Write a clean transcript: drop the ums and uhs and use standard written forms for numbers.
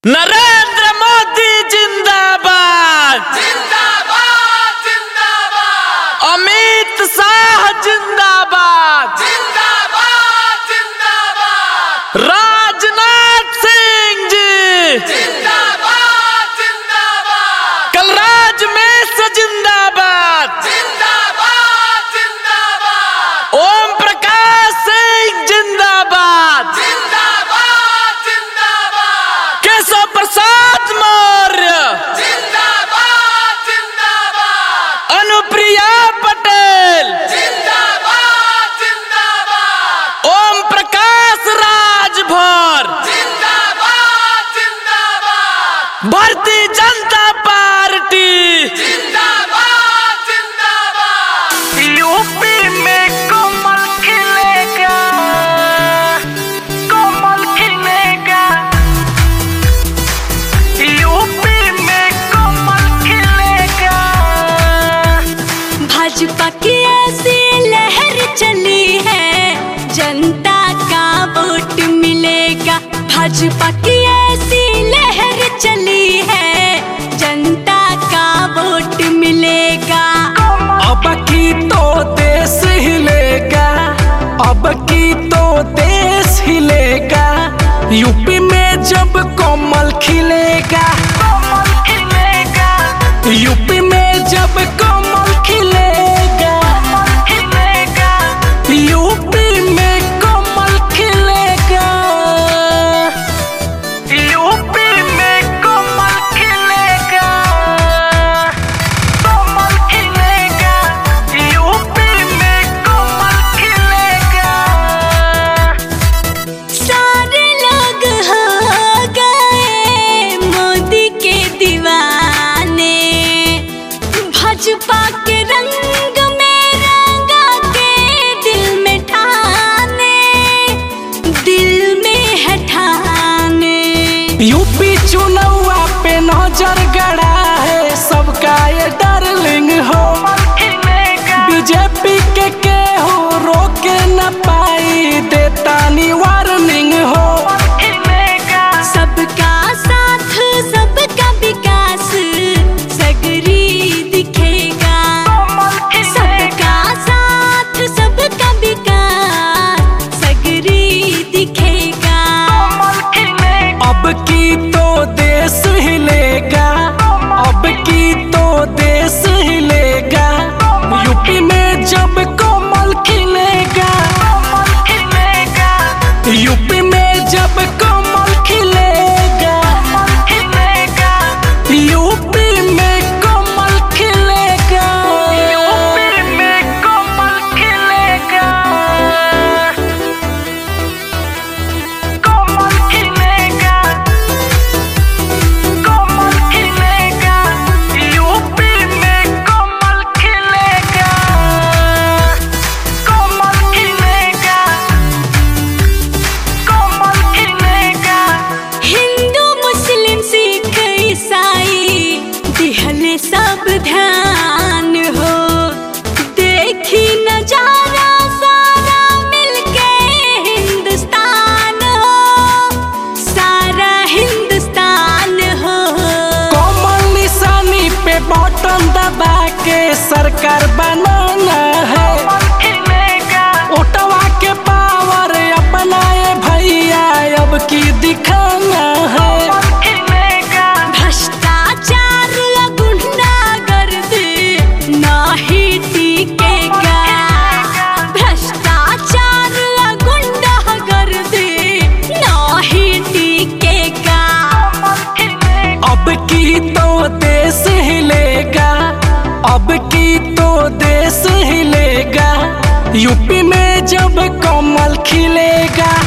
नरेंद्र मोदी जिंदाबाद जिंदाबाद जिंदाबाद। अमित शाह जिंदाबाद जिंदाबाद जिंदाबाद। राजनाथ सिंह जी जिंदाबाद जिंदाबाद। कलराज मिश्र जिंदाबाद जिंदाबाद जिंदाबाद। ओम प्रकाश सिंह जिंदाबाद जिंदाबाद जिंदाबाद। केशव प्रसाद मौर्य जिंदाबाद जिंदाबाद। अनुप्रिया पटेल जिंदाबाद जिंदाबाद। ओम प्रकाश राजभर जिंदाबाद जिंदाबाद। भारतीय जनता पार्टी जिंदाबाद जिंदाबाद। यूपी में कमल खिलेगा, कमल खिलेगा। यूपी में कमल खिलेगा। भाजपा की ऐसी लहर चली है, जनता का वोट मिलेगा। भाजपा की ऐसी लहर चली है, जनता का वोट मिलेगा। अब की तो देश हिलेगा, अब की तो देश हिलेगा। यूपी में जब कमल खिलेगा, कमल खिलेगा। यूपी में जब कमल खिलेगा, कमल खिलेगा। यूपी में कमल खिलेगा, यूपी में कमल खिलेगा, कमल खिलेगा। यूपी में कमल खिलेगा। सारे लोग हो गए मोदी के दीवाने, भाजपा के रंग में रंगा के दिल में ठाने, दिल में है ठाने। यूपी चुनावा पे नजर गड़ा है सबका ये डार्लिंग हो। बीजेपी के हो रोके न पाई, देता नी वार्निंग हो। सबका साथ सबका विकास सगरी दिखेगा। सबका साथ सबका विकास सगरी दिखेगा। अब की तो देश हिलेगा, अब की तो देश हिलेगा। यूपी में जब कमल खिलेगा, यूपी में जब कमल खिलेगा, यूपी में कमल खिलेगा, यूपी में कमल खिलेगा, कमल खिलेगा, कमल खिलेगा। यूपी में कमल खिलेगा, कमल खिलेगा, कमल खिलेगा। हिंदू मुस्लिम सिख ईसाई दिहले सब ध्यान हो, देखी नजारा सारा मिलके हिंदुस्तान हो, सारा हिंदुस्तान हो। कमल निशानी पे बटन दबा के सरकार बनाना है। ओटवा के पावर अपनाए भैया, अब की दिखाना है। भ्रष्टाचार गुंडागर्दी नाही टिकेगा। भ्रष्टाचार गुंडागर्दी नाही टिकेगा। अब की तो देश हिलेगा, अब की तो देश हिलेगा। यूपी में जब कमल खिलेगा,